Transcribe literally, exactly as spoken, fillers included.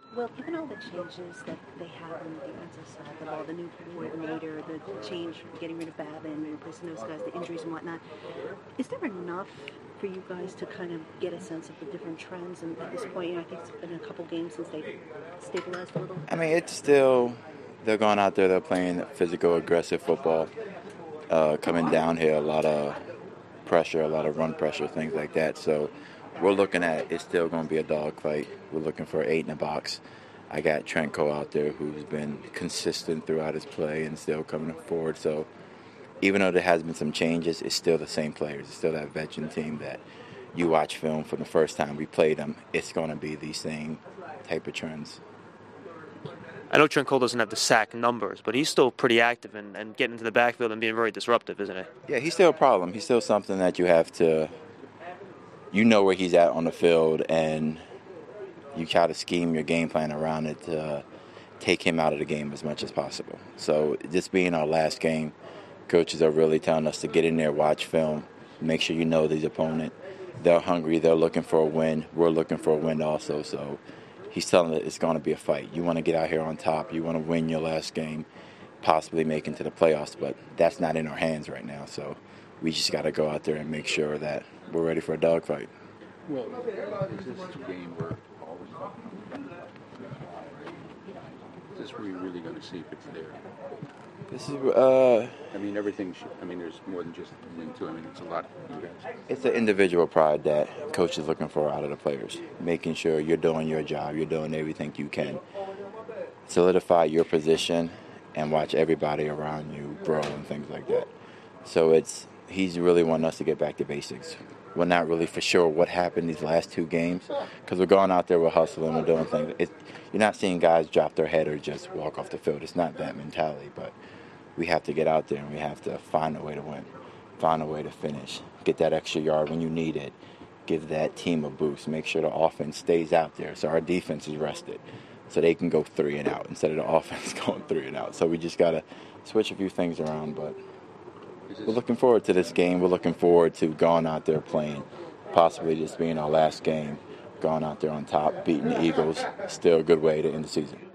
Well, given all the changes that they have on the defensive side of the ball, the new coordinator, the change, getting rid of Babin, replacing those guys, the injuries and whatnot, is there enough for you guys to kind of get a sense of the different trends? And at this point, you know, I think it's been a couple games since they've stabilized a little. I mean, it's still, they're going out there, they're playing physical, aggressive football, uh, coming downhill, a lot of pressure, a lot of run pressure, things like that. So we're looking at it's still going to be a dogfight. We're looking for eight in the box. I got Trent Cole out there who's been consistent throughout his play and still coming forward. So even though there has been some changes, it's still the same players. It's still that veteran team that you watch film for the first time we play them. It's going to be these same type of trends. I know Trent Cole doesn't have the sack numbers, but he's still pretty active and, and getting into the backfield and being very disruptive, isn't he? Yeah, he's still a problem. He's still something that you have to, you know where he's at on the field, and you try to scheme your game plan around it to take him out of the game as much as possible. So this being our last game, coaches are really telling us to get in there, watch film, make sure you know the opponent. They're hungry. They're looking for a win. We're looking for a win also. So he's telling us it's going to be a fight. You want to get out here on top. You want to win your last game, possibly make it to the playoffs, but that's not in our hands right now. So we just got to go out there and make sure that we're ready for a dogfight. Well, is this a game where always is this where you're really going to see if it's there? This is, uh... I mean, everything, should, I mean, there's more than just win, too. I mean, it's a lot for you guys. It's an individual pride that coach is looking for out of the players, making sure you're doing your job, you're doing everything you can. Solidify your position and watch everybody around you grow and things like that. So it's he's really wanting us to get back to basics. We're not really for sure what happened these last two games because we're going out there, we're hustling, we're doing things. It, you're not seeing guys drop their head or just walk off the field. It's not that mentality, but we have to get out there and we have to find a way to win, find a way to finish, get that extra yard when you need it, give that team a boost, make sure the offense stays out there so our defense is rested so they can go three and out instead of the offense going three and out. So we just got to switch a few things around, but we're looking forward to this game. We're looking forward to going out there playing, possibly just being our last game, going out there on top, beating the Eagles. Still a good way to end the season.